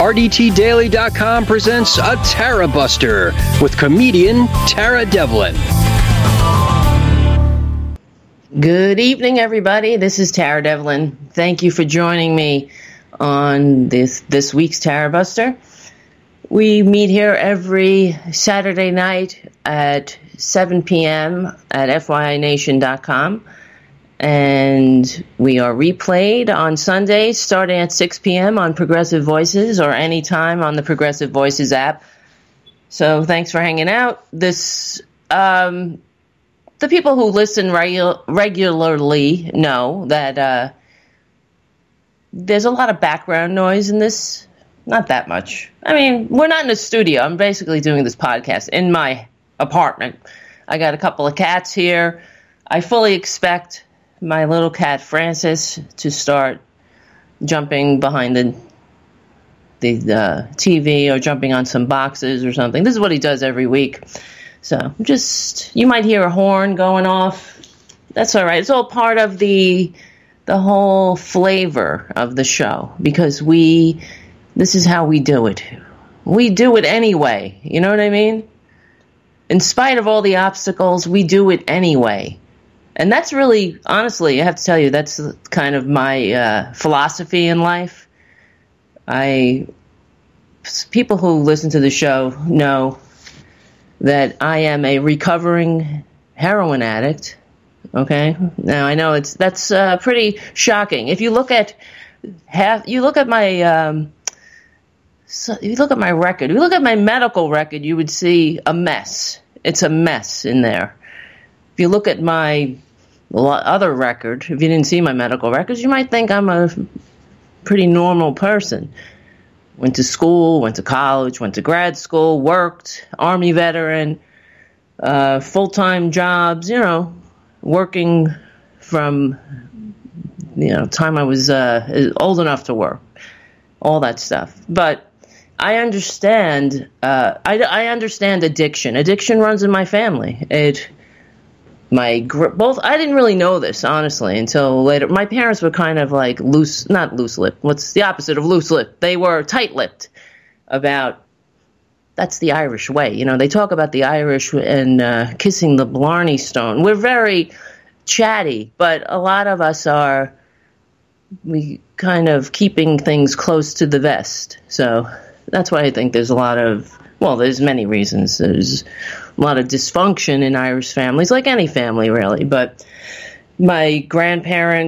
RDTDaily.com presents a Tara Buster with comedian Tara Devlin. Good evening, everybody. This is Tara Devlin. Thank you for joining me on this week's Tara Buster. We meet here every Saturday night at 7 p.m. at FYINation.com. And we are replayed on Sundays starting at 6 p.m. on Progressive Voices or anytime on the Progressive Voices app. So thanks for hanging out. The people who listen regularly know that there's a lot of background noise in this. Not that much. I mean, we're not in a studio. I'm basically doing this podcast in my apartment. I got a couple of cats here. I fully expect my little cat Francis to start jumping behind the TV or jumping on some boxes or something. This is what he does every week. So you might hear a horn going off. That's all right. It's all part of the whole flavor of the show because this is how we do it. We do it anyway. You know what I mean? In spite of all the obstacles, we do it anyway. And that's really, honestly, I have to tell you, that's kind of my philosophy in life. People who listen to the show know that I am a recovering heroin addict. Okay? Now, I know that's pretty shocking. If you look at my if you look at my record, if you look at my medical record, you would see a mess. It's a mess in there. If you look at my other record, if you didn't see my medical records, you might think I'm a pretty normal person. Went to school, went to college, went to grad school, worked, Army veteran, full-time jobs, working from, time I was old enough to work, all that stuff. But I understand. I understand addiction. Addiction runs in my family. I didn't really know this honestly until later. My parents were kind of like not loose-lipped. What's the opposite of loose-lipped? They were tight-lipped about. That's the Irish way. They talk about the Irish and kissing the Blarney Stone. We're very chatty, but a lot of us we kind of keeping things close to the vest. So that's why I think there's there's many reasons. There's a lot of dysfunction in Irish families, like any family, really. But my grandfather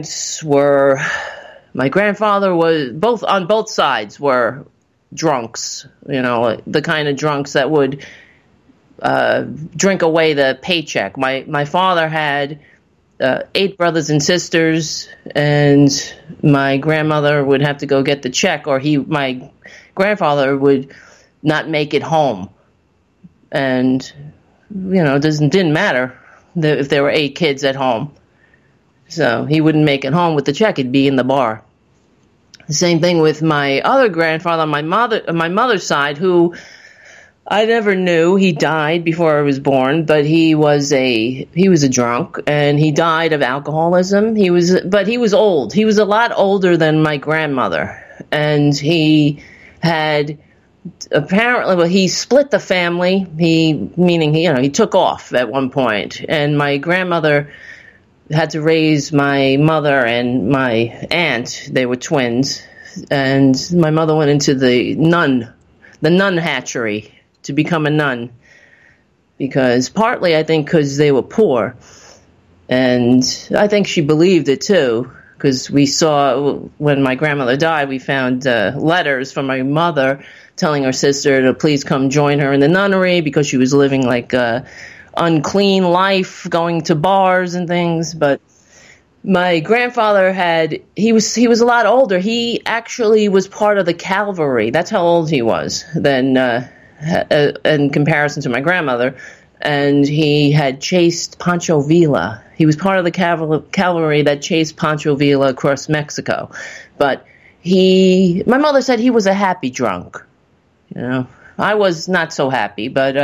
was, on both sides were drunks, the kind of drunks that would drink away the paycheck. My father had 8 brothers and sisters, and my grandmother would have to go get the check, or my grandfather would not make it home. And, it didn't matter if there were 8 kids at home. So he wouldn't make it home with the check. He'd be in the bar. The same thing with my other grandfather on my mother's side, who I never knew. He died before I was born, but he was a drunk, and he died of alcoholism. But he was old. He was a lot older than my grandmother, and he had apparently, he split the family. He took off at one point, and my grandmother had to raise my mother and my aunt. They were twins, and my mother went into the nun hatchery to become a nun, partly I think because they were poor, and I think she believed it too, because we saw when my grandmother died, we found letters from my mother telling her sister to please come join her in the nunnery because she was living like a unclean life, going to bars and things. But my grandfather he was a lot older. He actually was part of the cavalry. That's how old he was then, in comparison to my grandmother. And he had chased Pancho Villa. He was part of the cavalry that chased Pancho Villa across Mexico. But my mother said he was a happy drunk. I was not so happy, but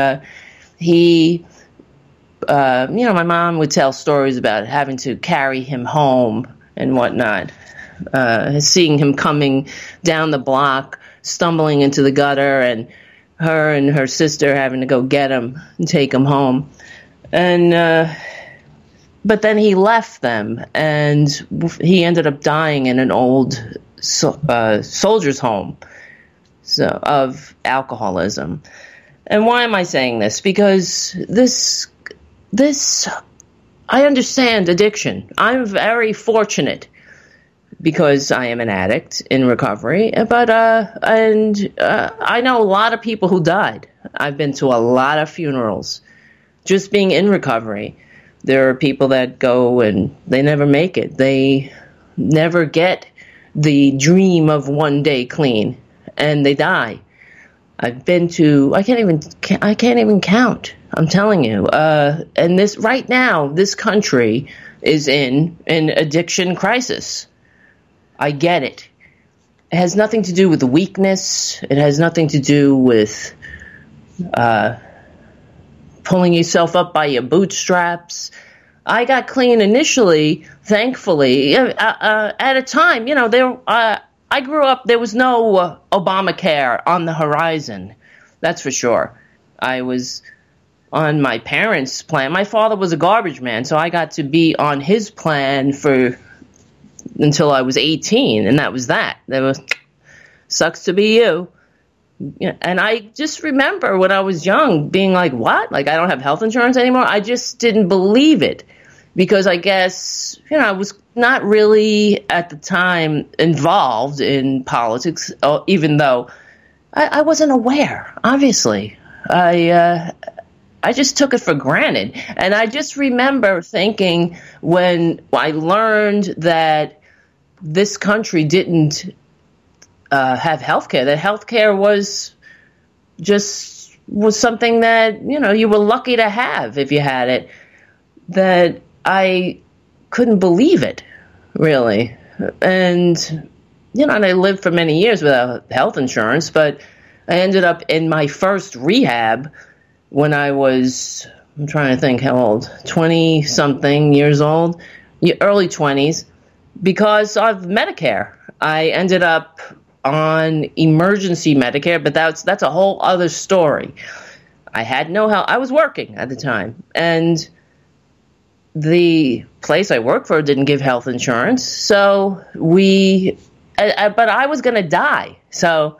my mom would tell stories about having to carry him home and whatnot, seeing him coming down the block stumbling into the gutter, and her sister having to go get him and take him home. And but then he left them, and he ended up dying in an old soldier's home of alcoholism. And why am I saying this? Because this I understand addiction. I'm very fortunate because I am an addict in recovery, but I know a lot of people who died. I've been to a lot of funerals just being in recovery. There are people that go and they never make it. They never get the dream of one day clean, and they die. I've been to, I can't even count. I'm telling you. And this right now, this country is in an addiction crisis. I get it. It has nothing to do with weakness. It has nothing to do with pulling yourself up by your bootstraps. I got clean initially, thankfully, at a time, I grew up, there was no Obamacare on the horizon. That's for sure. I was on my parents' plan. My father was a garbage man, so I got to be on his plan until I was 18, and that was that. That was, sucks to be you. And I just remember when I was young being like, what? Like, I don't have health insurance anymore? I just didn't believe it because I guess, I was not really at the time involved in politics, even though I wasn't aware, obviously. I just took it for granted. And I just remember thinking when I learned that this country didn't have healthcare, that healthcare was something that, you were lucky to have if you had it, that I couldn't believe it, really. And, and I lived for many years without health insurance, but I ended up in my first rehab when I was, I'm trying to think how old, 20-something years old, early 20s, because of Medicare. I ended up on emergency Medicare, but that's a whole other story. I had no help. I was working at the time, and the place I worked for didn't give health insurance, so but I was going to die. So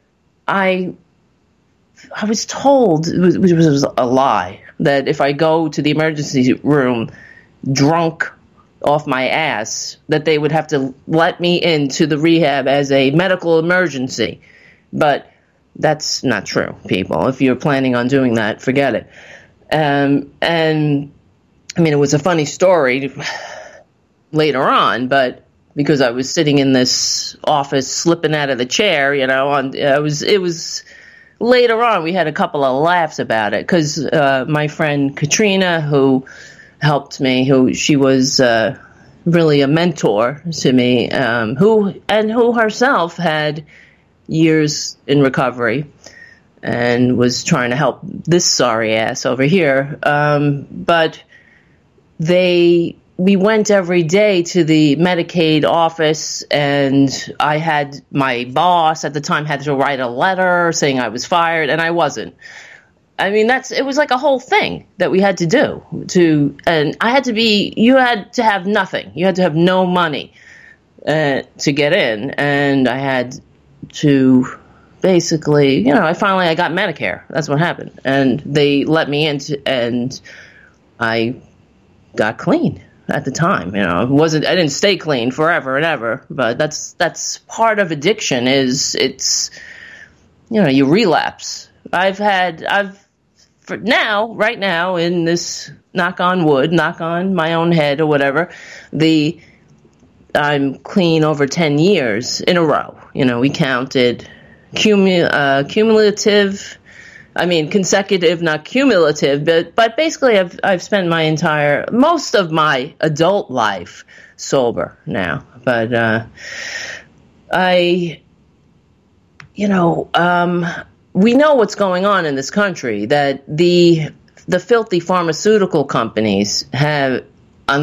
I was told, which was a lie, that if I go to the emergency room drunk off my ass, that they would have to let me into the rehab as a medical emergency. But that's not true, people. If you're planning on doing that, forget it. And I mean, it was a funny story later on, but because I was sitting in this office slipping out of the chair, it was later on we had a couple of laughs about it because my friend Katrina, who helped me, she was really a mentor to me, who herself had years in recovery and was trying to help this sorry ass over here. But we went every day to the Medicaid office, and I had my boss at the time had to write a letter saying I was fired, and I wasn't. I mean, it was like a whole thing that we had to do and you had to have nothing. You had to have no money, to get in. And I had to basically, I got Medicare. That's what happened. And they let me in and I got clean at the time. I didn't stay clean forever and ever, but that's part of addiction you relapse. Right now, in this knock on wood, knock on my own head or whatever, I'm clean over 10 years in a row. We counted cumulative, consecutive, not cumulative, but basically I've spent most of my adult life sober now. But, we know what's going on in this country, that the filthy pharmaceutical companies have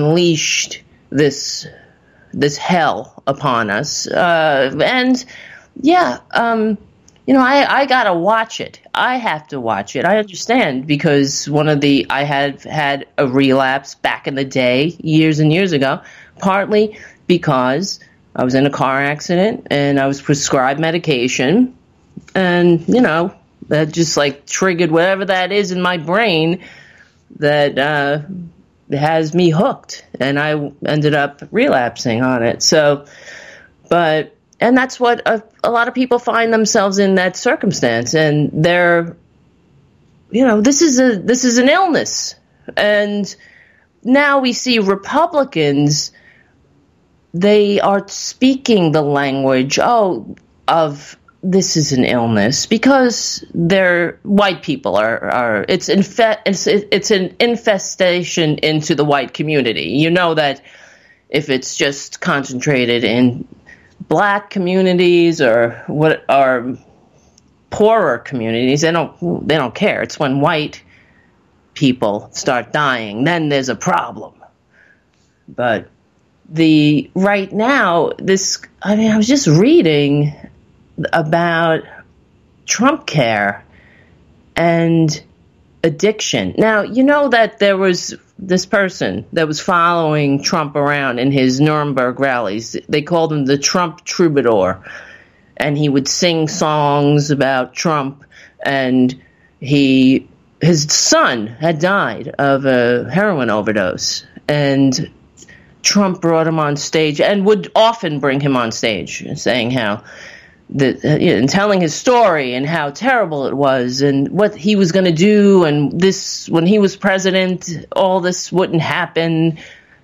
unleashed this hell upon us. And Yeah, I gotta watch it. I have to watch it. I understand because I had a relapse back in the day, years and years ago, partly because I was in a car accident and I was prescribed medication, and that just like triggered whatever that is in my brain that has me hooked, and I ended up relapsing on it. So, and that's what a lot of people find themselves in, that circumstance, and they're, this is an illness, and now we see Republicans, they are speaking the language of this is an illness because they're white people are it's an infestation into the white community. You know that if it's just concentrated in black communities or what are poorer communities, they don't care. It's when white people start dying, then there's a problem. But right now, I was just reading about Trump Care and addiction. Now, you know that there was this person that was following Trump around in his Nuremberg rallies. They called him the Trump Troubadour. And he would sing songs about Trump, and his son had died of a heroin overdose. And Trump brought him on stage and would often bring him on stage saying how and telling his story and how terrible it was and what he was going to do, and this, when he was president, all this wouldn't happen.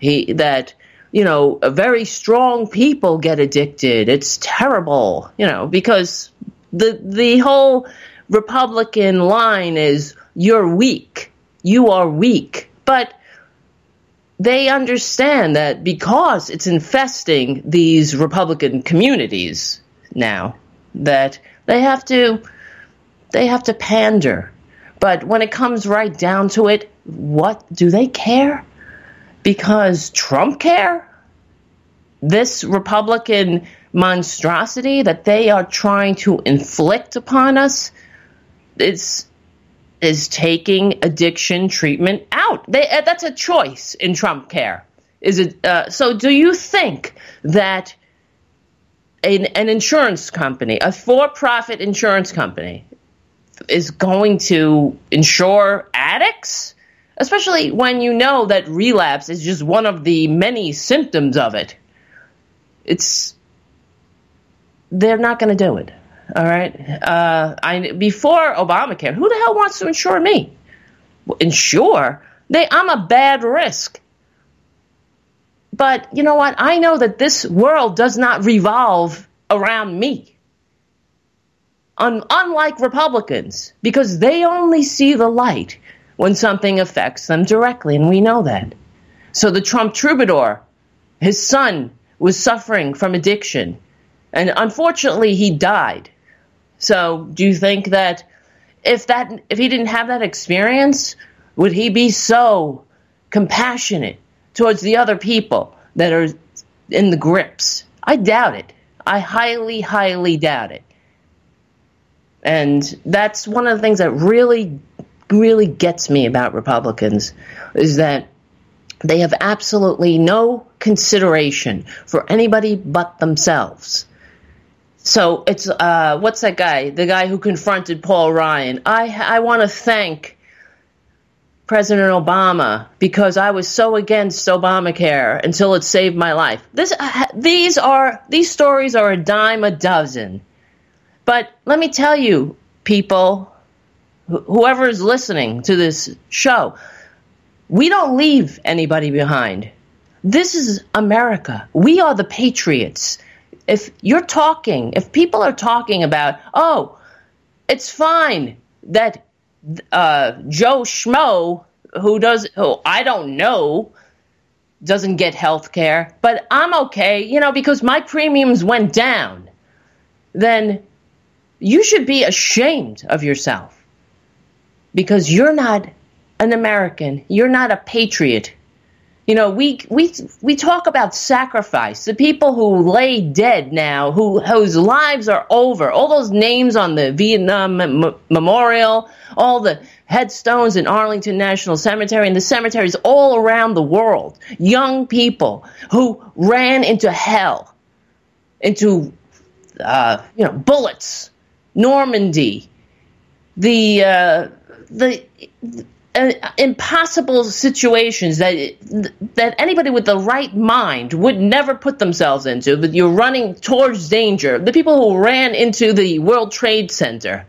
Very strong people get addicted. It's terrible, because the whole Republican line is you're weak. You are weak. But they understand that because it's infesting these Republican communities now, that they have to pander. But when it comes right down to it, what do they care? Because Trump care? This Republican monstrosity that they are trying to inflict upon us is taking addiction treatment out. That's a choice in Trump Care. Is it? So do you think that an insurance company, a for-profit insurance company, is going to insure addicts? Especially when you know that relapse is just one of the many symptoms of it. They're not going to do it. All right. Before Obamacare, who the hell wants to insure me? Insure? I'm a bad risk. But you know what? I know that this world does not revolve around me. Unlike Republicans, because they only see the light when something affects them directly, and we know that. So the Trump Troubadour, his son was suffering from addiction, and unfortunately he died. So do you think that if he didn't have that experience, would he be so compassionate towards the other people that are in the grips? I doubt it. I highly, highly doubt it. And that's one of the things that really, really gets me about Republicans, is that they have absolutely no consideration for anybody but themselves. So it's, what's that guy? The guy who confronted Paul Ryan. I want to thank President Obama because I was so against Obamacare until it saved my life. These stories are a dime a dozen. But let me tell you, people, whoever is listening to this show, we don't leave anybody behind. This is America. We are the patriots. If people are talking about, it's fine that Joe Schmo, who I don't know, doesn't get health care, but I'm okay, because my premiums went down, then you should be ashamed of yourself, because you're not an American. You're not a patriot. We talk about sacrifice. The people who lay dead now, whose lives are over, all those names on the Vietnam Memorial, all the headstones in Arlington National Cemetery and the cemeteries all around the world. Young people who ran into hell, into bullets, Normandy, the impossible situations that anybody with the right mind would never put themselves into, but you're running towards danger. The people who ran into the World Trade Center.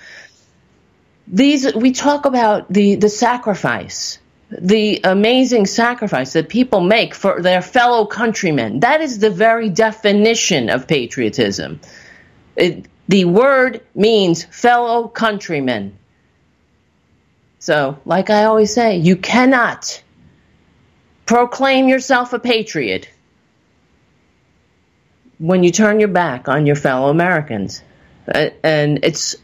We talk about the sacrifice, the amazing sacrifice that people make for their fellow countrymen. That is the very definition of patriotism. The word means fellow countrymen. So, like I always say, you cannot proclaim yourself a patriot when you turn your back on your fellow Americans. And this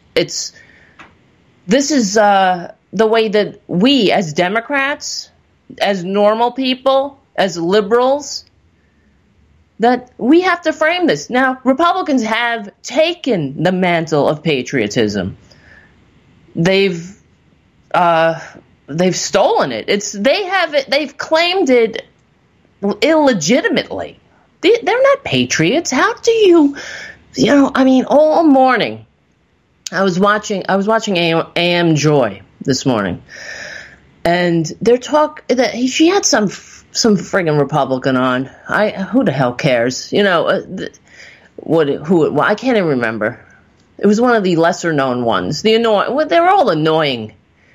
is the way that we as Democrats, as normal people, as liberals, that we have to frame this. Now, Republicans have taken the mantle of patriotism. They've stolen it. They've claimed it illegitimately. They're not patriots. How do you all morning I was watching AM Joy this morning, and their talk that she had some friggin' Republican on. Who the hell cares? I can't even remember. It was one of the lesser known ones. They're all annoying.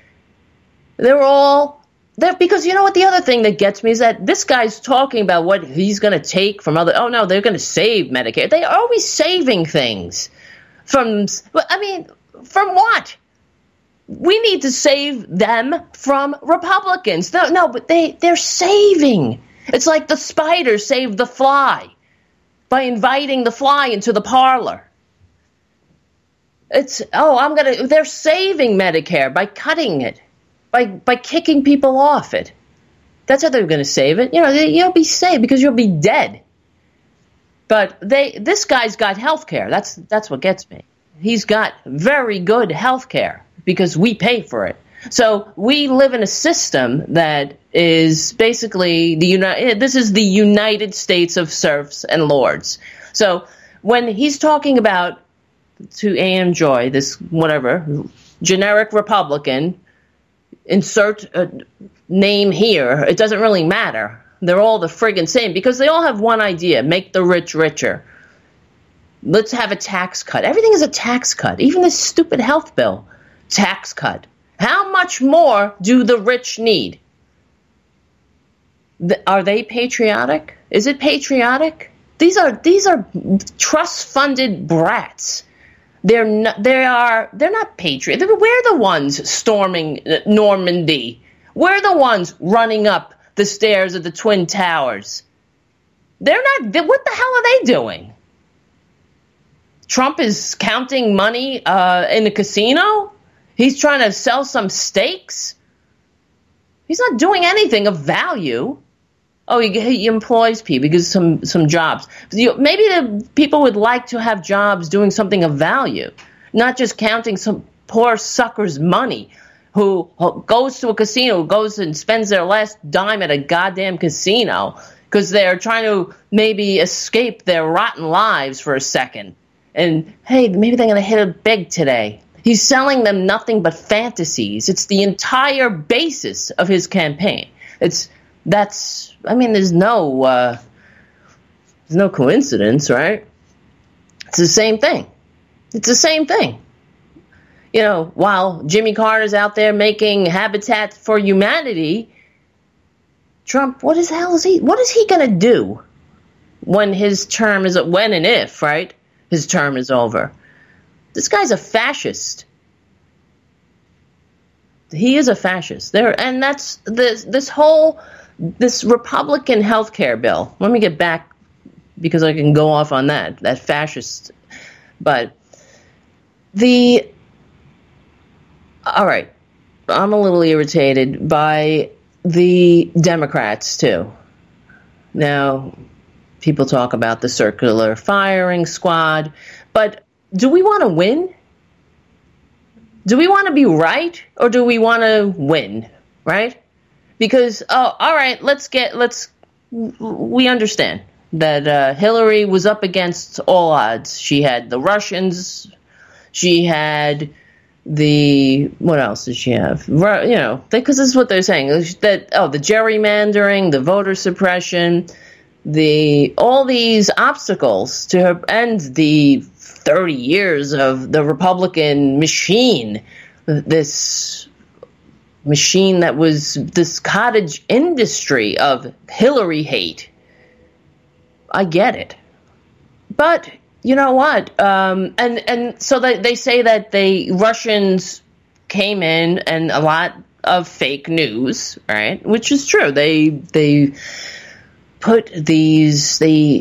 Because you know what, the other thing that gets me is that this guy's talking about what he's going to take from they're going to save Medicare. They are always saving things from what? We need to save them from Republicans. No, but they're saving. It's like the spider saved the fly by inviting the fly into the parlor. They're saving Medicare by cutting it. By kicking people off it. That's how they're going to save it. You'll be saved because you'll be dead. But this guy's got health care. That's what gets me. He's got very good health care because we pay for it. So we live in a system that is basically this is the United States of serfs and lords. So when he's talking about to AM Joy, this whatever generic Republican, insert a name here, it doesn't really matter. They're all the friggin' same because they all have one idea: make the rich richer. Let's have a tax cut. Everything is a tax cut. Even this stupid health bill, tax cut. How much more do the rich need? Are they patriotic? Is it patriotic? These are trust-funded brats. They're not patriots. We're the ones storming Normandy. We're the ones running up the stairs of the Twin Towers. They're not. What the hell are they doing? Trump is counting money in a casino. He's trying to sell some steaks. He's not doing anything of value. Oh, he employs people. He gives some jobs. Maybe the people would like to have jobs doing something of value, not just counting some poor sucker's money who goes to a casino, who goes and spends their last dime at a goddamn casino because they're trying to maybe escape their rotten lives for a second. And, hey, maybe they're going to hit it big today. He's selling them nothing but fantasies. It's the entire basis of his campaign. There's no coincidence, right? It's the same thing. While Jimmy Carter's out there making Habitat for Humanity, Trump, what is he going to do when his term is, when and if, right, his term is over? This guy's a fascist. He is a fascist. And that's this Republican health care bill. Let me get back because I can go off on that fascist. But all right, I'm a little irritated by the Democrats, too. Now, people talk about the circular firing squad, but do we want to win? Do we want to be right, or do we want to win, right? Because, all right, we understand that Hillary was up against all odds. She had the Russians, she had what else did she have? Because this is what they're saying, that, the gerrymandering, the voter suppression, all these obstacles to her, and the 30 years of the Republican machine, this machine that was this cottage industry of Hillary hate. I get it. But you know what? And so they say that the Russians came in and a lot of fake news, right? Which is true. They put these,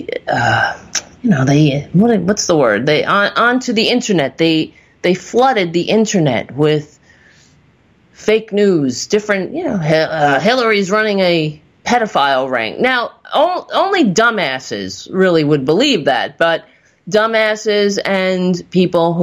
what's the word? Onto the internet. They flooded the internet with fake news, different, Hillary's running a pedophile ring. Now, only dumbasses really would believe that, but dumbasses and people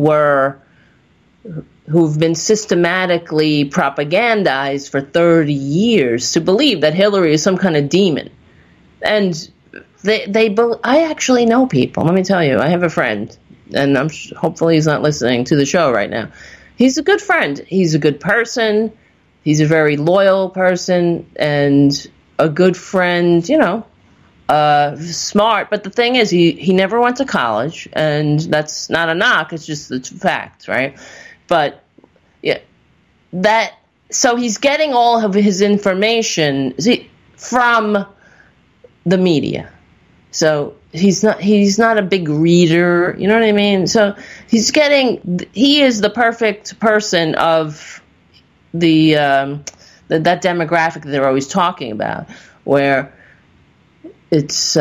who've been systematically propagandized for 30 years to believe that Hillary is some kind of demon. And I actually know people. Let me tell you, I have a friend, and hopefully he's not listening to the show right now. He's a good friend. He's a good person. He's a very loyal person and a good friend, smart. But the thing is, he never went to college, and that's not a knock. It's just the fact, right? But yeah, so he's getting all of his information from the media. So he's not a big reader, you know what I mean? So he is the perfect person of that demographic that they're always talking about, where it's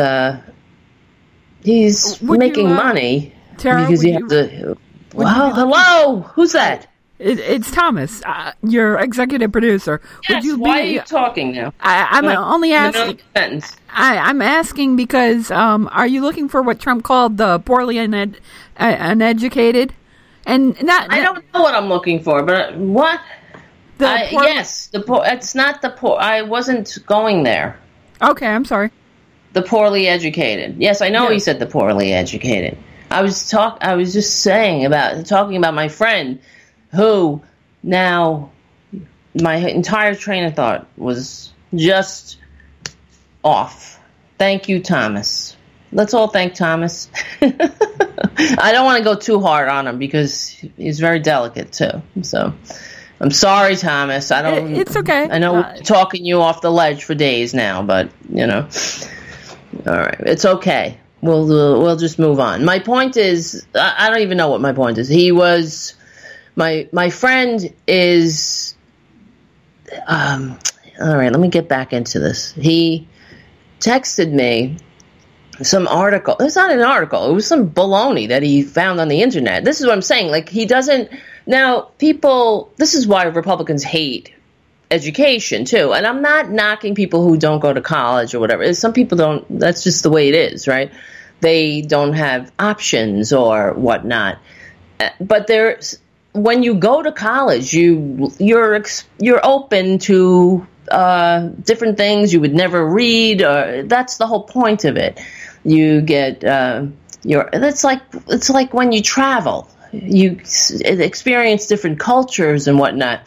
he's making money Tara, because he has to. Wow, hello, who's that? It's Thomas, your executive producer. Yes, why are you talking now? I'm only asking. I'm asking because are you looking for what Trump called the poorly uneducated? And not. I don't know what I'm looking for, but what? Yes, the poor. It's not the poor. I wasn't going there. Okay, I'm sorry. The poorly educated. Yes, I know he said the poorly educated. I was just talking about my friend, who now my entire train of thought was just off. Thank you, Thomas. Let's all thank Thomas. I don't want to go too hard on him because he's very delicate too. So I'm sorry, Thomas. It's okay. I know we're talking you off the ledge for days now, but all right, it's okay. We'll just move on. My point is, I don't even know what my point is. He was my friend is. All right, let me get back into this. He texted me some article. It's not an article. It was some baloney that he found on the internet. This is what I'm saying. Like, he doesn't. Now, people. This is why Republicans hate education too. And I'm not knocking people who don't go to college or whatever. Some people don't. That's just the way it is, right? They don't have options or whatnot. But when you go to college, you're open to different things you would never read. That's the whole point of it. You get it's like when you travel, you experience different cultures and whatnot.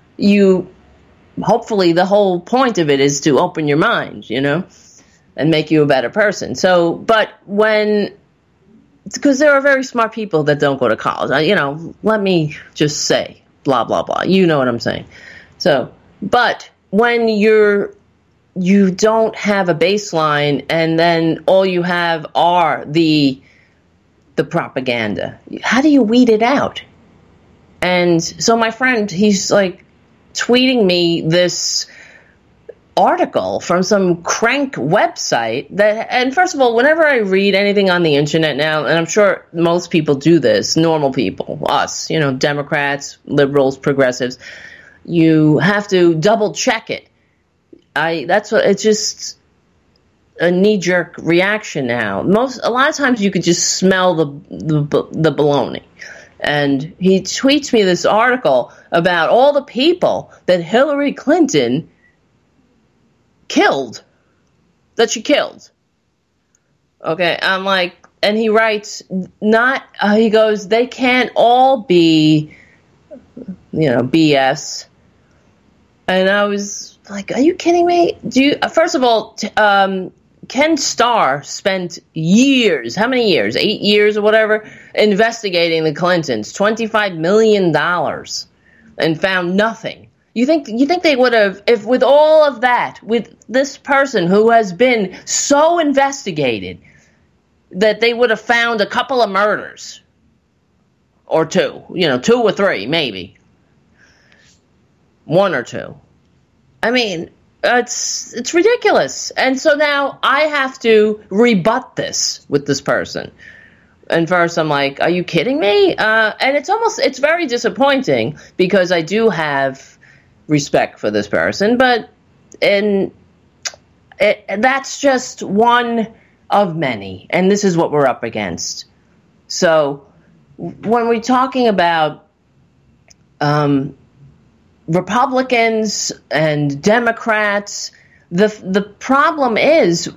Hopefully the whole point of it is to open your mind, and make you a better person. So, but because there are very smart people that don't go to college, let me just say, blah, blah, blah. You know what I'm saying. So, but when you don't have a baseline and then all you have are the propaganda, how do you weed it out? And so my friend, he's like tweeting me this article from some crank website and first of all, whenever I read anything on the internet now, and I'm sure most people do this, normal people, us, Democrats, liberals, progressives, you have to double check it that's what it's just a knee-jerk reaction now. A lot of times you could just smell the baloney. And he tweets me this article about all the people that Hillary Clinton killed, that she killed. Okay, I'm like, and he writes, he goes, they can't all be, BS. And I was like, are you kidding me? First of all, Ken Starr spent years, how many years? 8 years or whatever, investigating the Clintons, $25 million, and found nothing. You think they would have, if with all of that, with this person who has been so investigated, that they would have found a couple of murders or two, 2 or 3, maybe 1 or 2. I mean, it's ridiculous. And so now I have to rebut this with this person. And first I'm like, are you kidding me? And it's very disappointing because I do have respect for this person, but that's just one of many. And this is what we're up against. So when we're talking about Republicans and Democrats, the problem is,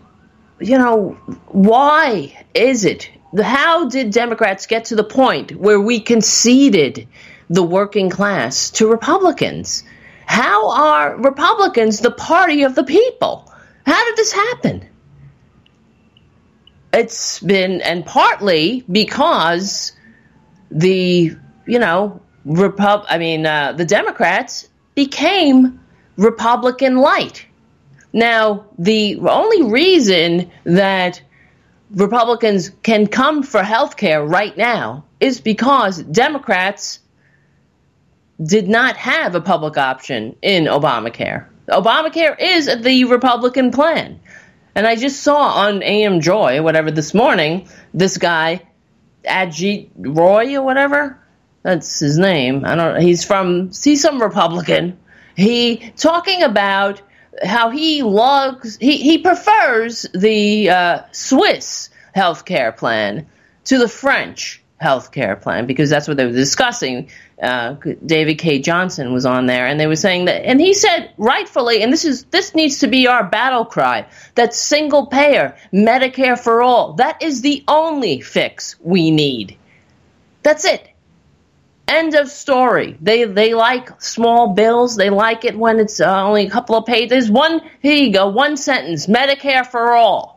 why is it? How did Democrats get to the point where we conceded the working class to Republicans? How are Republicans the party of the people? How did this happen? It's been, and partly because the Democrats became Republican light. Now, the only reason that Republicans can come for health care right now is because Democrats did not have a public option in Obamacare. Obamacare is the Republican plan. And I just saw on AM Joy, whatever, this morning, this guy, Ajit Roy or whatever, that's his name. He's some Republican. He talking about how he prefers the Swiss healthcare plan to the French healthcare plan because that's what they were discussing. David K. Johnson was on there, and they were saying that, and he said rightfully, and this needs to be our battle cry, that single payer, Medicare for all, that is the only fix we need. That's it. End of story. They like small bills. They like it when it's only a couple of pages. Here you go, one sentence, Medicare for all.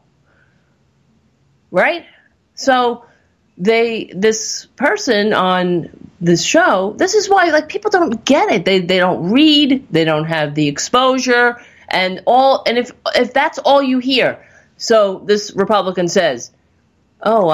Right? So this person on this show, this is why people don't get it. They don't read, they don't have the exposure and if that's all you hear. So this Republican says, oh,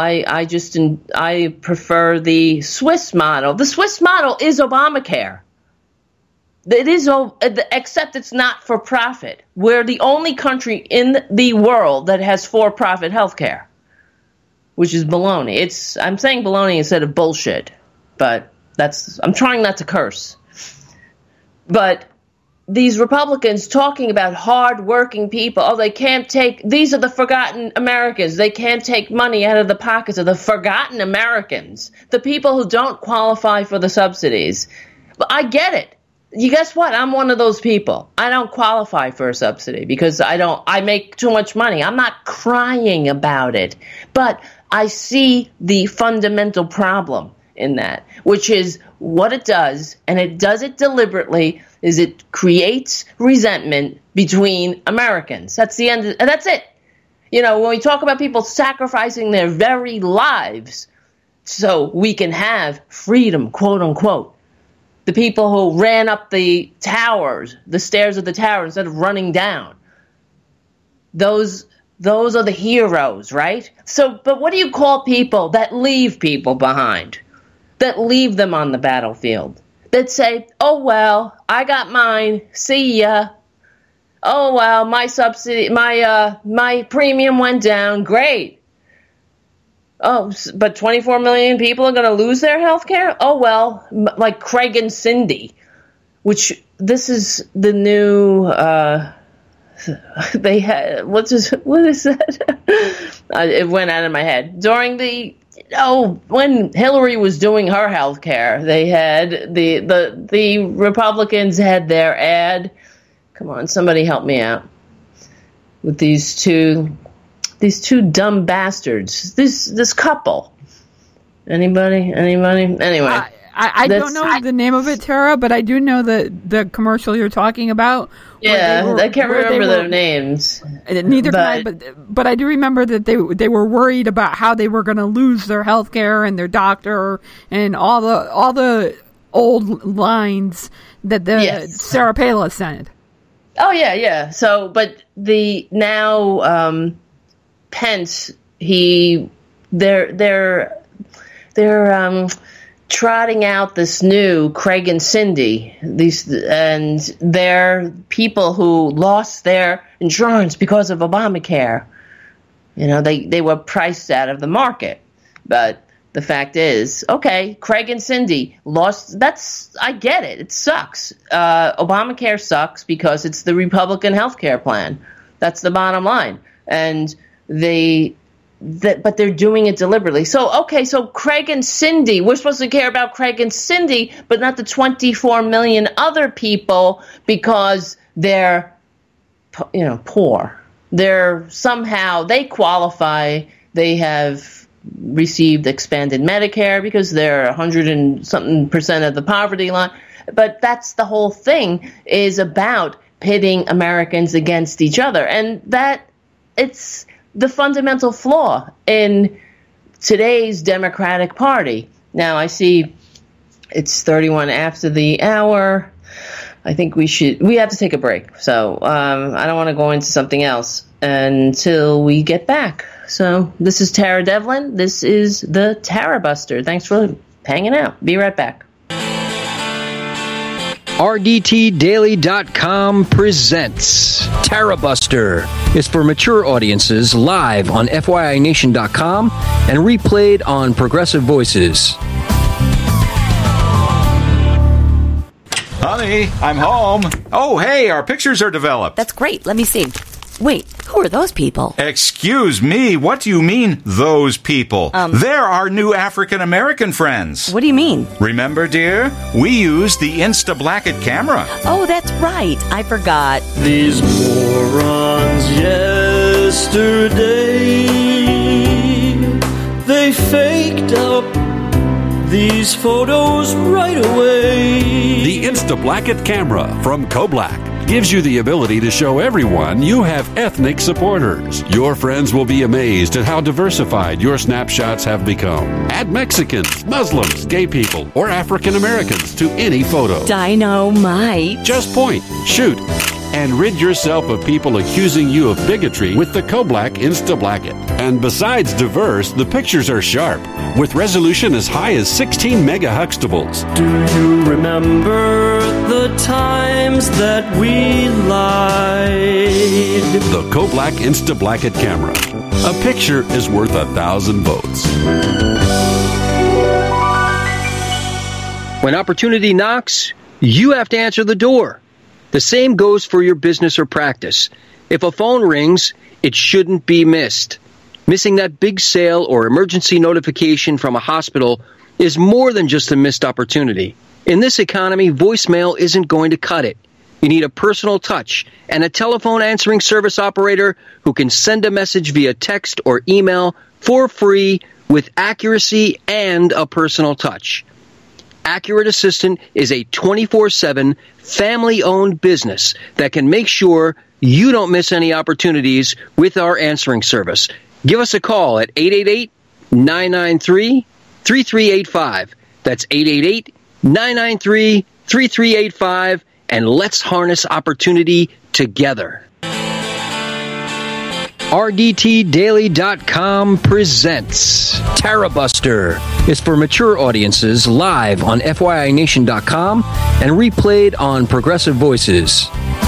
I prefer the Swiss model. The Swiss model is Obamacare. It is, except it's not for profit. We're the only country in the world that has for-profit health care, which is baloney. I'm saying baloney instead of bullshit, but I'm trying not to curse. But these Republicans talking about hard-working people, these are the forgotten Americans. They can't take money out of the pockets of the forgotten Americans, the people who don't qualify for the subsidies. But I get it. You guess what? I'm one of those people. I don't qualify for a subsidy because I make too much money. I'm not crying about it, but I see the fundamental problem in that, which is what it does, and it does it deliberately, is it creates resentment between Americans. That's the end, and that's it. When we talk about people sacrificing their very lives so we can have freedom, quote unquote, the people who ran up the stairs of the tower instead of running down, those are the heroes, right? So, but what do you call people that leave people behind, that leave them on the battlefield, that say, oh, well, I got mine, see ya. Oh, well, my subsidy, my premium went down, great. Oh, but 24 million people are going to lose their health care? Oh, well, like Craig and Cindy, which this is the new they had, what is that? It went out of my head. During when Hillary was doing her health care, they had the Republicans had their ad. Come on, somebody help me out with these two dumb bastards. This couple. Anybody? Anyway. I don't know the name of it, Tara, but I do know the commercial you're talking about. Yeah, I can't remember their names. Neither can I, but I do remember that they were worried about how they were going to lose their health care and their doctor and all the old lines that Sarah Palin sent. Oh yeah. So, but Pence, they're trotting out this new Craig and Cindy, and they're people who lost their insurance because of Obamacare. They were priced out of the market. But the fact is, okay, Craig and Cindy lost. I get it. It sucks. Obamacare sucks because it's the Republican health care plan. That's the bottom line. And but they're doing it deliberately. So Craig and Cindy, we're supposed to care about Craig and Cindy, but not the 24 million other people because they're, poor. They qualify. They have received expanded Medicare because they're 100 and something % of the poverty line. But that's the whole thing, is about pitting Americans against each other. And it's the fundamental flaw in today's Democratic Party. Now, I see it's 31 after the hour. I think we have to take a break. So I don't want to go into something else until we get back. So this is Tara Devlin. This is the Tara Buster. Thanks for hanging out. Be right back. RDTDaily.com presents Tara Buster. It's for mature audiences, live on FYINation.com and replayed on Progressive Voices. Honey, I'm home. Oh, hey, our pictures are developed. That's great. Let me see. Wait, who are those people? Excuse me, what do you mean, those people? They're our new African-American friends. What do you mean? Remember, dear? We used the Insta-Blacket camera. Oh, that's right. I forgot. These morons yesterday, they faked up these photos right away. The Insta-Blacket camera from Koblack gives you the ability to show everyone you have ethnic supporters. Your friends will be amazed at how diversified your snapshots have become. Add Mexicans, Muslims, gay people, or African Americans to any photo. Dynamite. Just point, shoot, and rid yourself of people accusing you of bigotry with the Koblack Insta-Blacket. And besides diverse, the pictures are sharp, with resolution as high as 16 megahuxtables. Do you remember the times that we lied? The Koblack Insta-Blacket camera. A picture is worth 1,000 votes. When opportunity knocks, you have to answer the door. The same goes for your business or practice. If a phone rings, it shouldn't be missed. Missing that big sale or emergency notification from a hospital is more than just a missed opportunity. In this economy, voicemail isn't going to cut it. You need a personal touch and a telephone answering service operator who can send a message via text or email for free with accuracy and a personal touch. Accurate Assistant is a 24/7 family-owned business that can make sure you don't miss any opportunities with our answering service. Give us a call at 888-993-3385. That's 888-993-3385, and let's harness opportunity together. RDTDaily.com presents Tara Buster. It's for mature audiences, live on FYINation.com and replayed on Progressive Voices.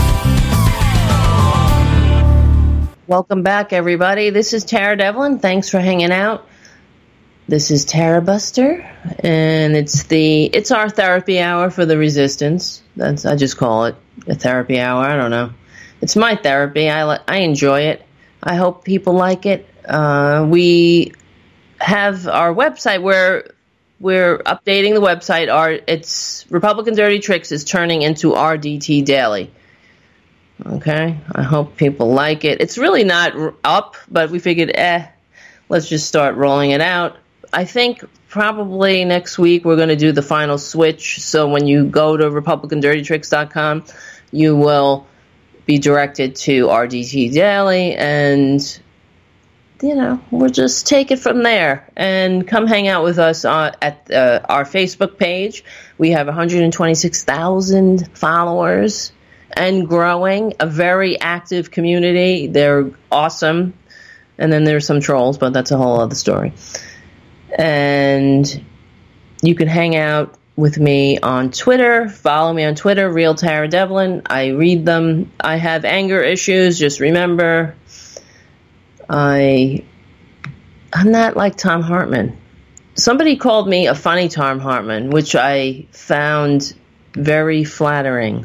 Welcome back, everybody. This is Tara Devlin. Thanks for hanging out. This is Tara Buster, and it's our therapy hour for the resistance. I just call it a therapy hour. I don't know. It's my therapy. I enjoy it. I hope people like it. We have our website where we're updating the website. It's Republican Dirty Tricks is turning into RDT Daily. Okay? I hope people like it. It's really not up, but we figured, let's just start rolling it out. I think probably next week we're going to do the final switch. So when you go to RepublicanDirtyTricks.com, you will be directed to RDT Daily, and we'll just take it from there. And come hang out with us at our Facebook page. We have 126,000 followers and growing. A very active community. They're awesome. And then there's some trolls, but that's a whole other story. And you can hang out with me on Twitter. Follow me on Twitter, Real Tara Devlin. I read them. I have anger issues. Just remember, I'm not like Tom Hartman. Somebody called me a funny Tom Hartman, which I found very flattering.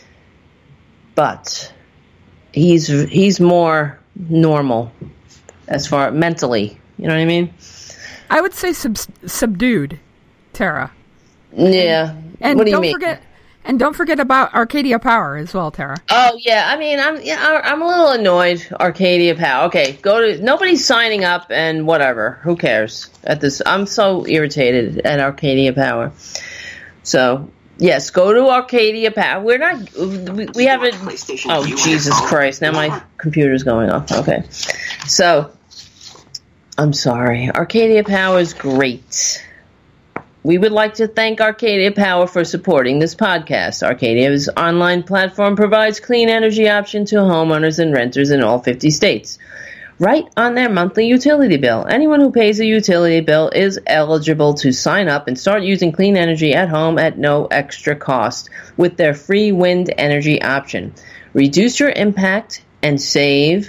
But he's more normal as far mentally. You know what I mean? I would say subdued, Tara. Yeah. And what do you mean? Don't forget about Arcadia Power as well, Tara. Oh yeah, I mean I'm a little annoyed. Arcadia Power. Okay, nobody's signing up and whatever. Who cares at this? I'm so irritated at Arcadia Power. So yes, go to Arcadia Power. We're not. We haven't. Oh Jesus Christ! Now my computer's going off. Okay, so I'm sorry. Arcadia Power is great. We would like to thank Arcadia Power for supporting this podcast. Arcadia's online platform provides clean energy option to homeowners and renters in all 50 states, right on their monthly utility bill. Anyone who pays a utility bill is eligible to sign up and start using clean energy at home at no extra cost with their free wind energy option. Reduce your impact and save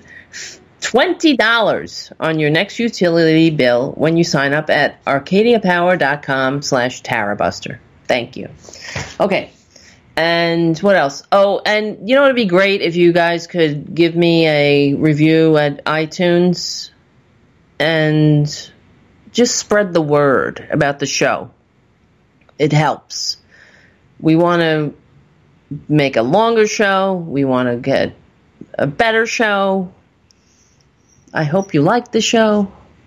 $20 on your next utility bill when you sign up at arcadiapower.com/Tarabuster. Thank you. Okay. And what else? Oh, and it'd be great if you guys could give me a review at iTunes and just spread the word about the show. It helps. We want to make a longer show. We want to get a better show. I hope you like the show.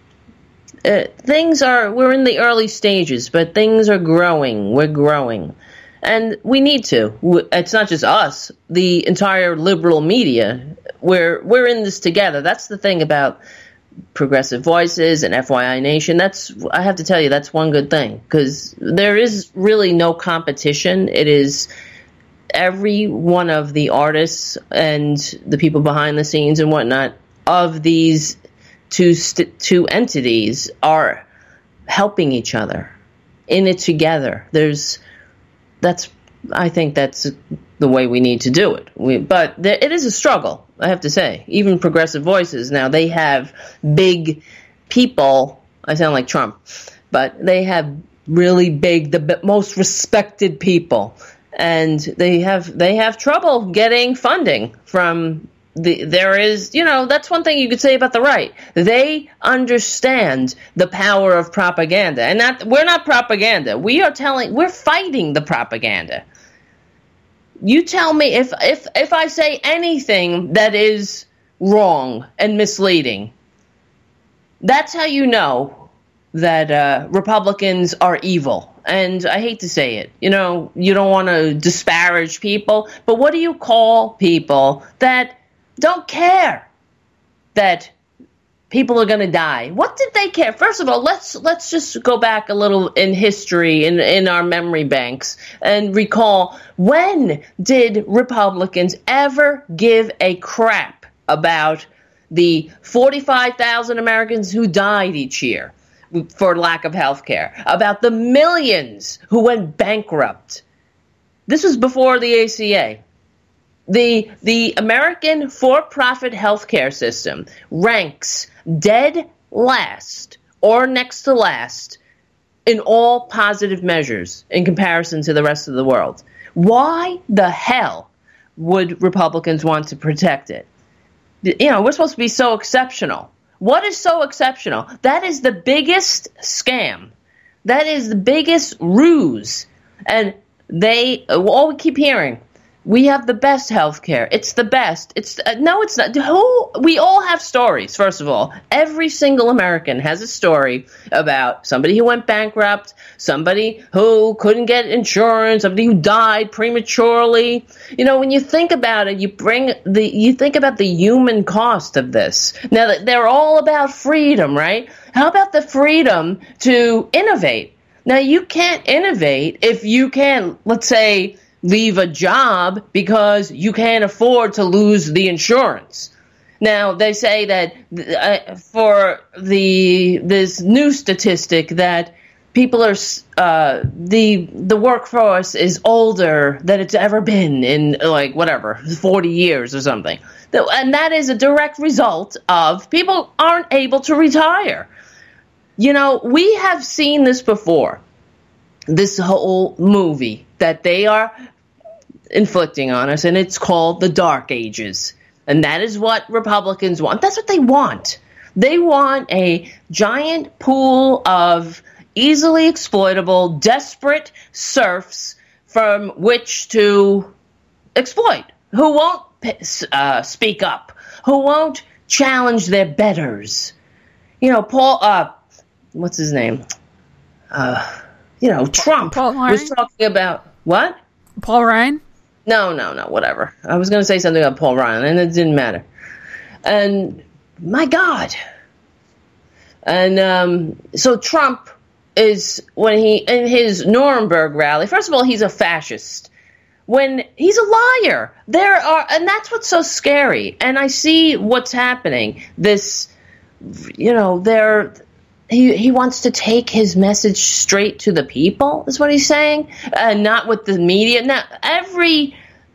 We're in the early stages, but things are growing. We're growing. And we need to. It's not just us, the entire liberal media. We're in this together. That's the thing about Progressive Voices and FYI Nation. I have to tell you, that's one good thing, because there is really no competition. It is every one of the artists and the people behind the scenes and whatnot of these two entities are helping each other in it together. I think that's the way we need to do it. But it is a struggle, I have to say. Even Progressive Voices now, they have big people. I sound like Trump, but they have really big, the most respected people, and they have trouble getting funding from. That's one thing you could say about the right. They understand the power of propaganda. And we're not propaganda. We're fighting the propaganda. You tell me if I say anything that is wrong and misleading, that's how you know that Republicans are evil. And I hate to say it. You don't want to disparage people, but what do you call people that don't care that people are going to die? What did they care? First of all, let's just go back a little in history, in our memory banks, and recall, when did Republicans ever give a crap about the 45,000 Americans who died each year for lack of health care, about the millions who went bankrupt? This was before the ACA. The American for-profit healthcare system ranks dead last or next to last in all positive measures in comparison to the rest of the world. Why the hell would Republicans want to protect it? You know, we're supposed to be so exceptional. What is so exceptional? That is the biggest scam. That is the biggest ruse. And all we keep hearing, we have the best health care. It's the best. No, it's not. We all have stories, first of all. Every single American has a story about somebody who went bankrupt, somebody who couldn't get insurance, somebody who died prematurely. You know, when you think about it, you think about the human cost of this. Now, they're all about freedom, right? How about the freedom to innovate? Now, you can't innovate if you can't, let's say, leave a job because you can't afford to lose the insurance. Now, they say that for this new statistic that people are the workforce is older than it's ever been in 40 years or something. And that is a direct result of people aren't able to retire. You know, we have seen this before, this whole movie that they are inflicting on us, and it's called the Dark Ages. And that is what Republicans want. That's what they want. They want a giant pool of easily exploitable, desperate serfs from which to exploit, who won't speak up, who won't challenge their betters. You know, what's his name? Trump was talking about what? Paul Ryan? No, whatever. I was going to say something about Paul Ryan, and it didn't matter. And my God. And so Trump is, when in his Nuremberg rally, first of all, he's a fascist. When he's a liar. And that's what's so scary. And I see what's happening. This, he wants to take his message straight to the people, is what he's saying, not with the media. Now, every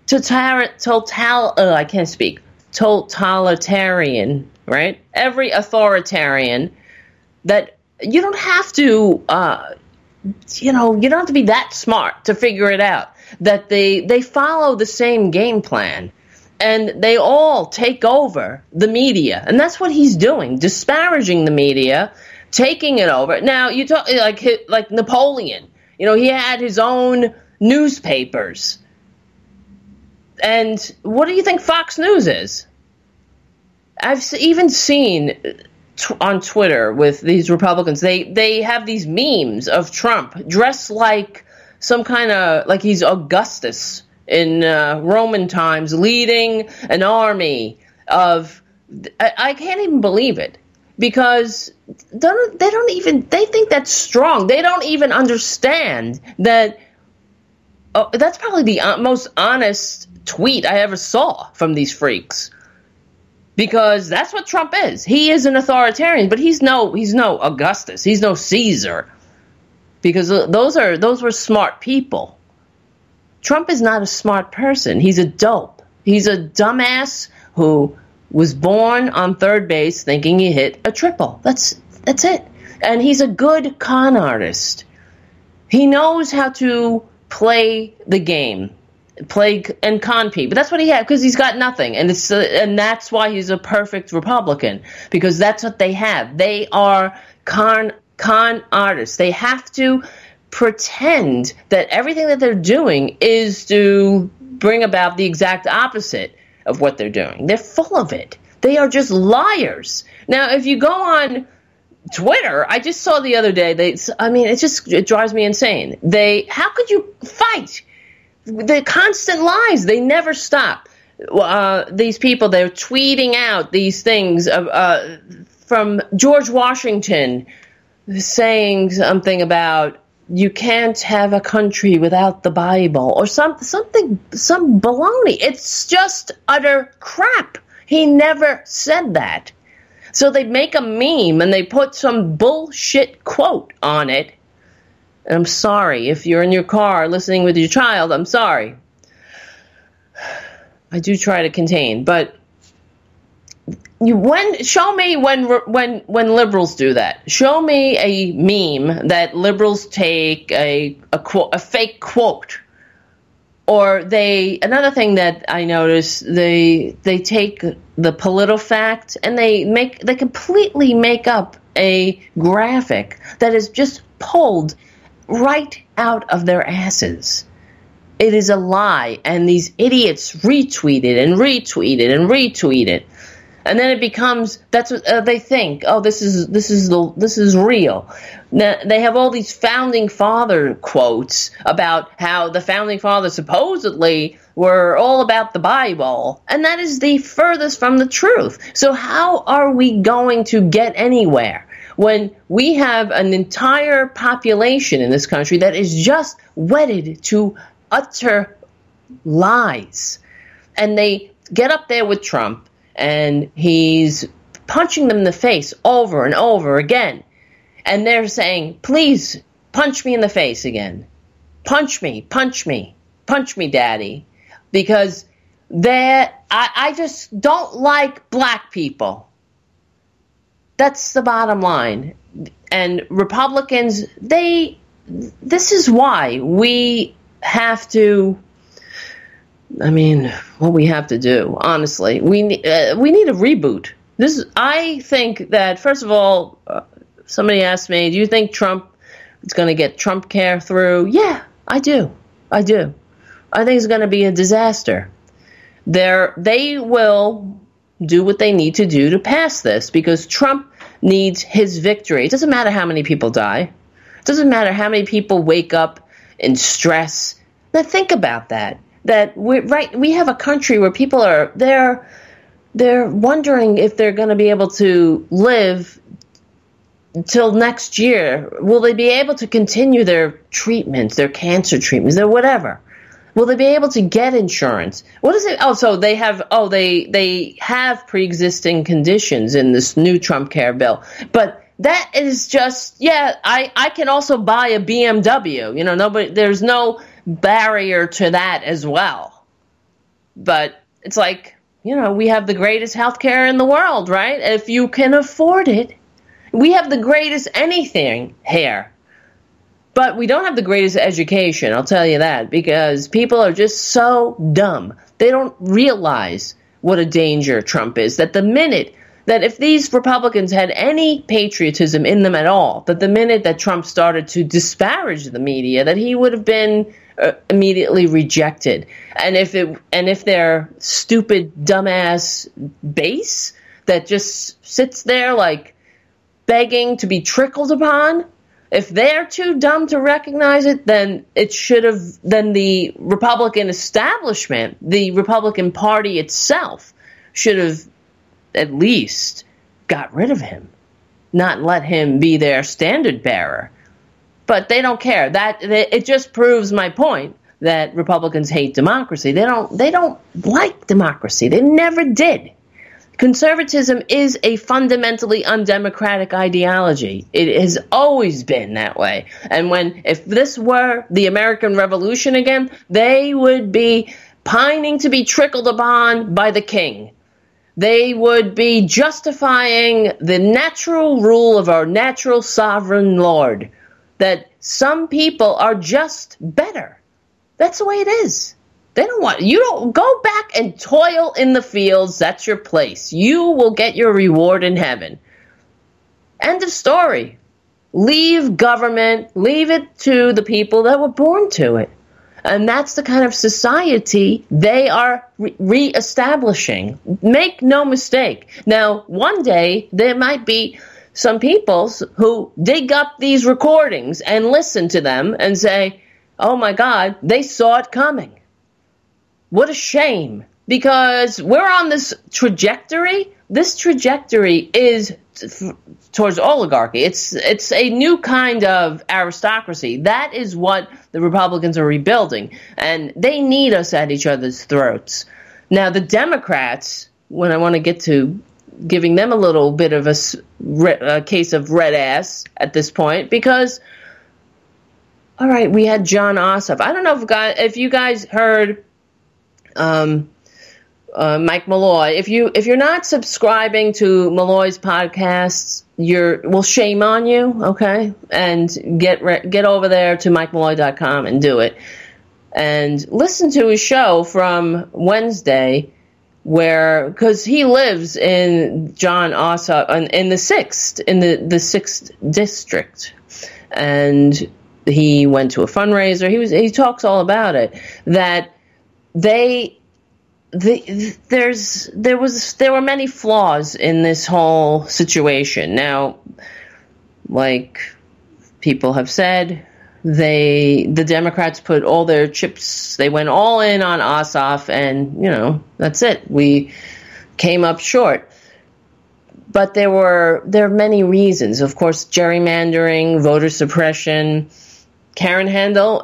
totalitarian, right? Every authoritarian that you don't have to, you don't have to be that smart to figure it out, that they follow the same game plan. And they all take over the media. And that's what he's doing, disparaging the media, taking it over. Now, you talk like Napoleon. You know, he had his own newspapers. And what do you think Fox News is? I've even seen on Twitter with these Republicans, they have these memes of Trump dressed like some kind of, like he's Augustus in Roman times, leading an army of, I can't even believe it. Because they think that's strong. They don't even understand that. That's probably the most honest tweet I ever saw from these freaks. Because that's what Trump is. He is an authoritarian, but he's no Augustus. He's no Caesar. Because those were smart people. Trump is not a smart person. He's a dope. He's a dumbass who was born on third base thinking he hit a triple. That's it. And he's a good con artist. He knows how to play the game, play and con people. But that's what he had, because he's got nothing. And that's why he's a perfect Republican, because that's what they have. They are con artists. They have to pretend that everything that they're doing is to bring about the exact opposite of what they're doing. They're full of it. They are just liars. Now, if you go on Twitter, I just saw the other day, it drives me insane. How could you fight? The constant lies. They never stop. These people, they're tweeting out these things from George Washington saying something about you can't have a country without the Bible, or some baloney. It's just utter crap. He never said that. So they make a meme and they put some bullshit quote on it. And I'm sorry if you're in your car listening with your child. I'm sorry. I do try to contain, but show me when liberals do that. Show me a meme that liberals take a fake quote Or another thing that I noticed, they take the PolitiFact and they completely make up a graphic that is just pulled right out of their asses. It is a lie, and these idiots retweet it and retweet it and retweet it, and then it becomes that's what they think. Oh, this is real. Now, they have all these founding father quotes about how the founding fathers supposedly were all about the Bible, and that is the furthest from the truth. So how are we going to get anywhere when we have an entire population in this country that is just wedded to utter lies? And they get up there with Trump, and he's punching them in the face over and over again. And they're saying, please, punch me in the face again. Punch me, Daddy. Because I just don't like black people. That's the bottom line. And Republicans, this is why we have to, what we have to do, honestly, we need a reboot. I think that, first of all, somebody asked me, do you think Trump is going to get Trump care through? Yeah, I do. I think it's going to be a disaster. They will do what they need to do to pass this, because Trump needs his victory. It doesn't matter how many people die. It doesn't matter how many people wake up in stress. Now think about that. We have a country where people are they're wondering if they're going to be able to live till next year. Will they be able to continue their treatments, their cancer treatments, their whatever? Will they be able to get insurance? What is it? Oh, so they have pre-existing conditions in this new Trump care bill. But that is just, I can also buy a BMW. There's no barrier to that as well. But it's like, we have the greatest healthcare in the world, right? If you can afford it, we have the greatest anything here. But we don't have the greatest education, I'll tell you that, because people are just so dumb. They don't realize what a danger Trump is. That if these Republicans had any patriotism in them at all, that the minute that Trump started to disparage the media, that he would have been immediately rejected. And if their stupid, dumbass base that just sits there like begging to be trickled upon, if they're too dumb to recognize it, then the Republican establishment, the Republican Party itself, should have at least got rid of him, not let him be their standard bearer. But they don't care. It just proves my point that Republicans hate democracy. They don't like democracy. They never did. Conservatism is a fundamentally undemocratic ideology. It has always been that way. And if this were the American Revolution again, they would be pining to be trickled upon by the king. They would be justifying the natural rule of our natural sovereign Lord, that some people are just better. That's the way it is. You don't go back and toil in the fields. That's your place. You will get your reward in heaven. End of story. Leave government, leave it to the people that were born to it. And that's the kind of society they are reestablishing. Make no mistake. Now, one day there might be some people who dig up these recordings and listen to them and say, oh my God, they saw it coming. What a shame, because we're on this trajectory. This trajectory is towards oligarchy. It's a new kind of aristocracy. That is what the Republicans are rebuilding, and they need us at each other's throats. Now, the Democrats, when I want to get to giving them a little bit of a case of red ass at this point, because, all right, we had Jon Ossoff. I don't know if you guys heard Mike Malloy. If you're not subscribing to Malloy's podcasts, shame on you, okay? And get over there to MikeMalloy.com and do it. and listen to his show from Wednesday, because he lives in Jon Ossoff in the 6th district, and he went to a fundraiser. He talks all about it, that there were many flaws in this whole situation. Now, like people have said, the Democrats put all their chips, they went all in on Ossoff, and that's it. We came up short. But there are many reasons. Of course, gerrymandering, voter suppression. Karen Handel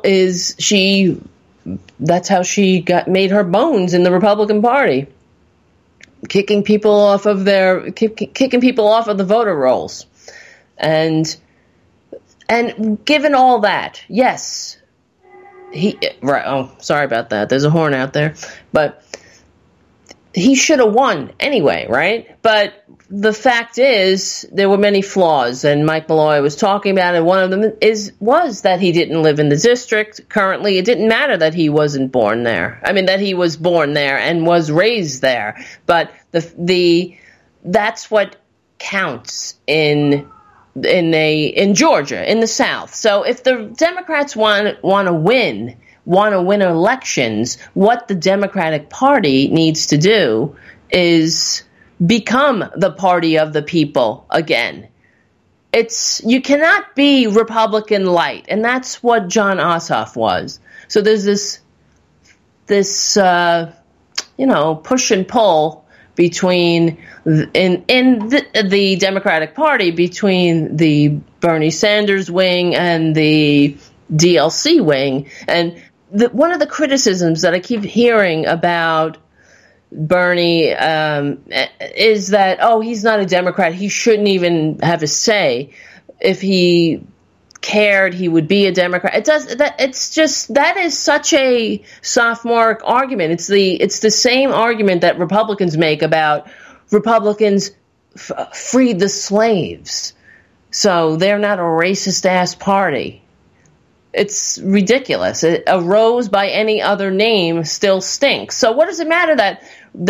that's how she made her bones in the Republican Party, kicking people off of the voter rolls. And given all that, yes, right. Oh, sorry about that. There's a horn out there, but he should have won anyway, right? But the fact is, there were many flaws, and Mike Malloy was talking about it. One of them was that he didn't live in the district. Currently, it didn't matter that he wasn't born there. I mean, that he was born there and was raised there. But that's what counts in Georgia, in the South. So if the Democrats want to win elections, what the Democratic Party needs to do is become the party of the people again. You cannot be Republican light, and that's what Jon Ossoff was. So there's this push and pull between in the Democratic Party between the Bernie Sanders wing and the DLC wing. And one of the criticisms that I keep hearing about Bernie is that, he's not a Democrat. He shouldn't even have a say. If he cared, he would be a Democrat. That is such a sophomoric argument. It's the same argument that Republicans make about Republicans freed the slaves, so they're not a racist ass party. It's ridiculous. A rose by any other name still stinks. So what does it matter that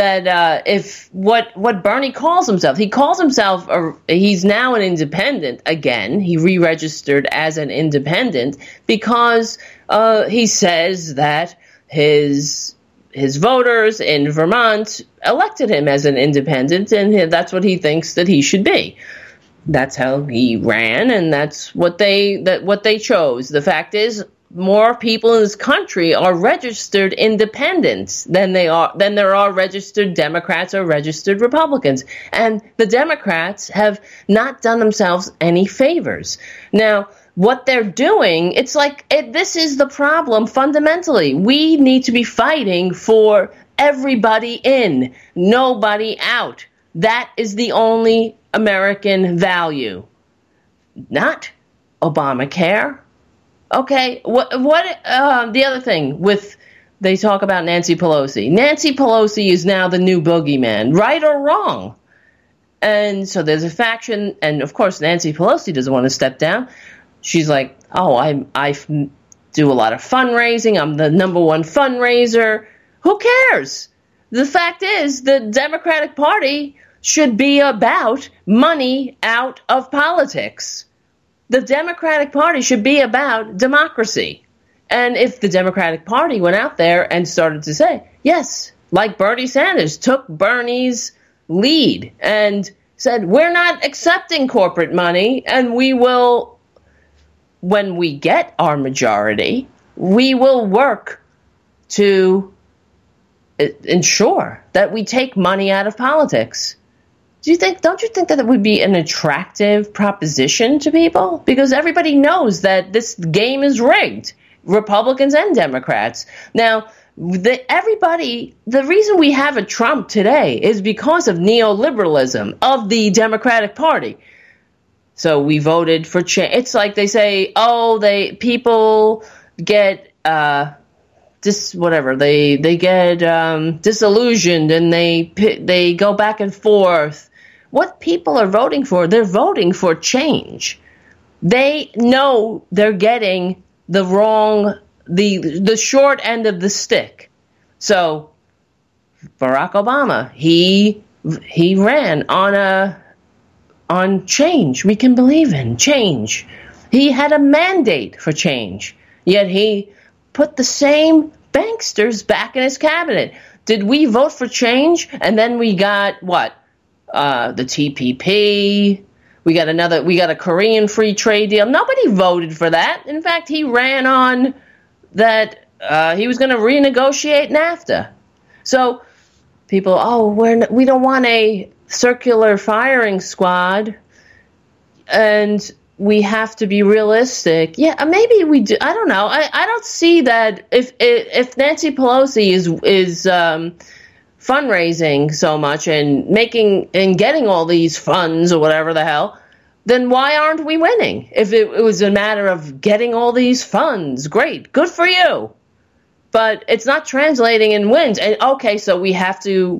if what Bernie calls himself? He calls himself he's now an independent again. He re-registered as an independent because he says that his voters in Vermont elected him as an independent, and that's what he thinks that he should be. That's how he ran, and that's what they chose. The fact is, more people in this country are registered independents than there are registered Democrats or registered Republicans. And the Democrats have not done themselves any favors. Now, what they're doing, it's like this is the problem fundamentally. We need to be fighting for everybody in, nobody out. That is the only American value, not Obamacare. Okay, what the other thing they talk about Nancy Pelosi. Nancy Pelosi is now the new boogeyman, right or wrong. And so there's a faction, and of course Nancy Pelosi doesn't want to step down. She's like, I do a lot of fundraising. I'm the number one fundraiser. Who cares? The fact is, the Democratic Party should be about money out of politics. The Democratic Party should be about democracy. And if the Democratic Party went out there and started to say, yes, like Bernie Sanders took Bernie's lead and said, we're not accepting corporate money, and we will, when we get our majority, we will work to ensure that we take money out of politics. Don't you think that it would be an attractive proposition to people? Because everybody knows that this game is rigged, Republicans and Democrats. Now, the reason we have a Trump today is because of neoliberalism of the Democratic Party. So we voted for change. It's like they say, people get they get disillusioned, and they go back and forth. What people are voting for, they're voting for change. They know they're getting the wrong the short end of the stick. So Barack Obama, he ran on change. We can believe in change. He had a mandate for change, yet he put the same banksters back in his cabinet. Did we vote for change? And then we got what? The TPP. We got a Korean free trade deal. Nobody voted for that. In fact, he ran on that he was going to renegotiate NAFTA. So people, we don't want a circular firing squad, and we have to be realistic. Yeah, maybe we do. I don't know. I don't see that if Nancy Pelosi is fundraising so much and getting all these funds or whatever the hell, then why aren't we winning? If it was a matter of getting all these funds, great, good for you. But it's not translating in wins. And okay, so we have to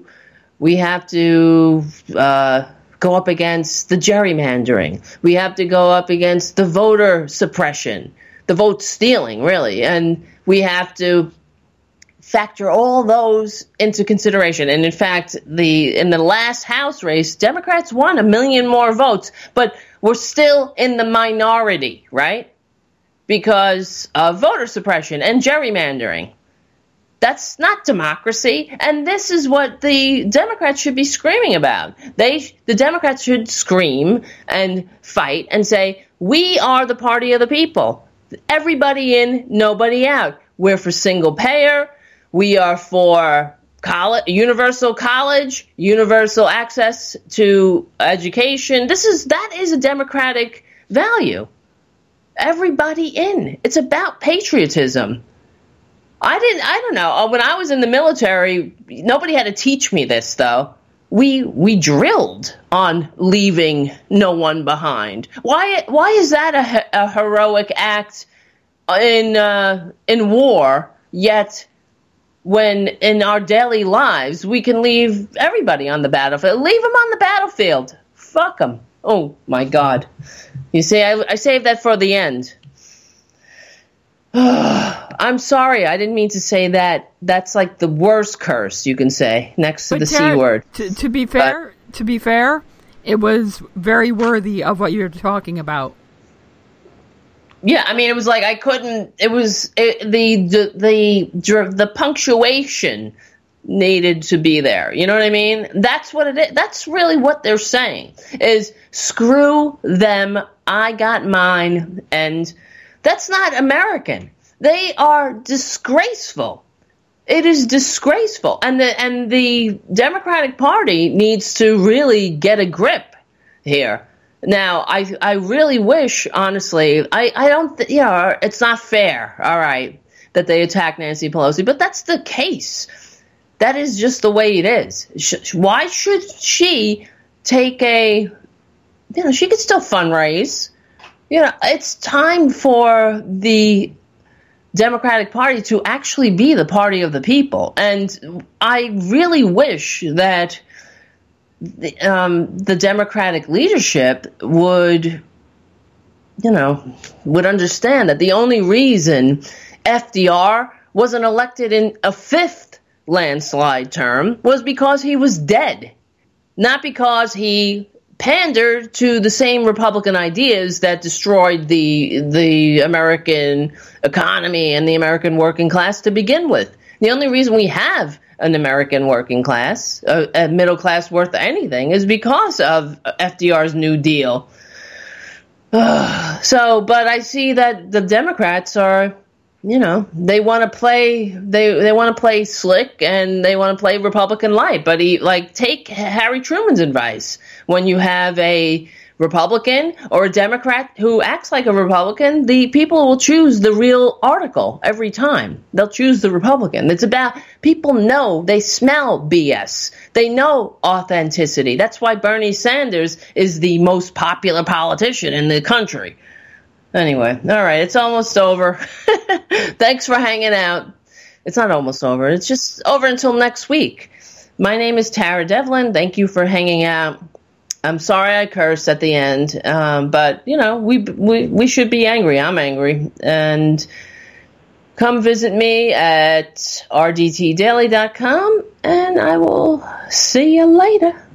go up against the gerrymandering. We have to go up against the voter suppression, the vote stealing, really. And we have to factor all those into consideration. And in fact, in the last House race, Democrats won 1 million more votes, but we're still in the minority, right? Because of voter suppression and gerrymandering. That's not democracy, and this is what the Democrats should be screaming about. The Democrats should scream and fight and say, we are the party of the people. Everybody in, nobody out. We're for single payer. We are for universal college, universal access to education. That is a democratic value. Everybody in. It's about patriotism. I don't know. When I was in the military, nobody had to teach me this, though. We drilled on leaving no one behind. Why is that a heroic act in war, yet when in our daily lives we can leave everybody on the battlefield? Leave them on the battlefield. Fuck them. Oh, my God. You see, I saved that for the end. I'm sorry, I didn't mean to say that. That's like the worst curse you can say next to the C word. To be fair, it was very worthy of what you're talking about. Yeah, I mean, it was like I couldn't. It was the punctuation needed to be there. You know what I mean? That's what it is. That's really what they're saying is screw them. I got mine, and that's not American. They are disgraceful. It is disgraceful, and the Democratic Party needs to really get a grip here. Now, I really wish, honestly, I don't, it's not fair, all right, that they attack Nancy Pelosi, but that's the case. That is just the way it is. Why should she take she could still fundraise. It's time for the Democratic Party to actually be the party of the people. And I really wish that the Democratic leadership would understand that the only reason FDR wasn't elected in a fifth landslide term was because he was dead, not because he pandered to the same Republican ideas that destroyed the American economy and the American working class to begin with. The only reason we have an American working class, a middle class worth anything, is because of FDR's New Deal. But I see that the Democrats are, they want to play, they want to play slick and they want to play Republican light. But take Harry Truman's advice. When you have a Republican or a Democrat who acts like a Republican, the people will choose the real article every time. They'll choose the Republican. It's about people know, they smell BS. They know authenticity. That's why Bernie Sanders is the most popular politician in the country. Anyway, all right, it's almost over. Thanks for hanging out. It's not almost over. It's just over until next week. My name is Tara Devlin. Thank you for hanging out. I'm sorry I cursed at the end, but we should be angry. I'm angry, and come visit me at rdtdaily.com, and I will see you later.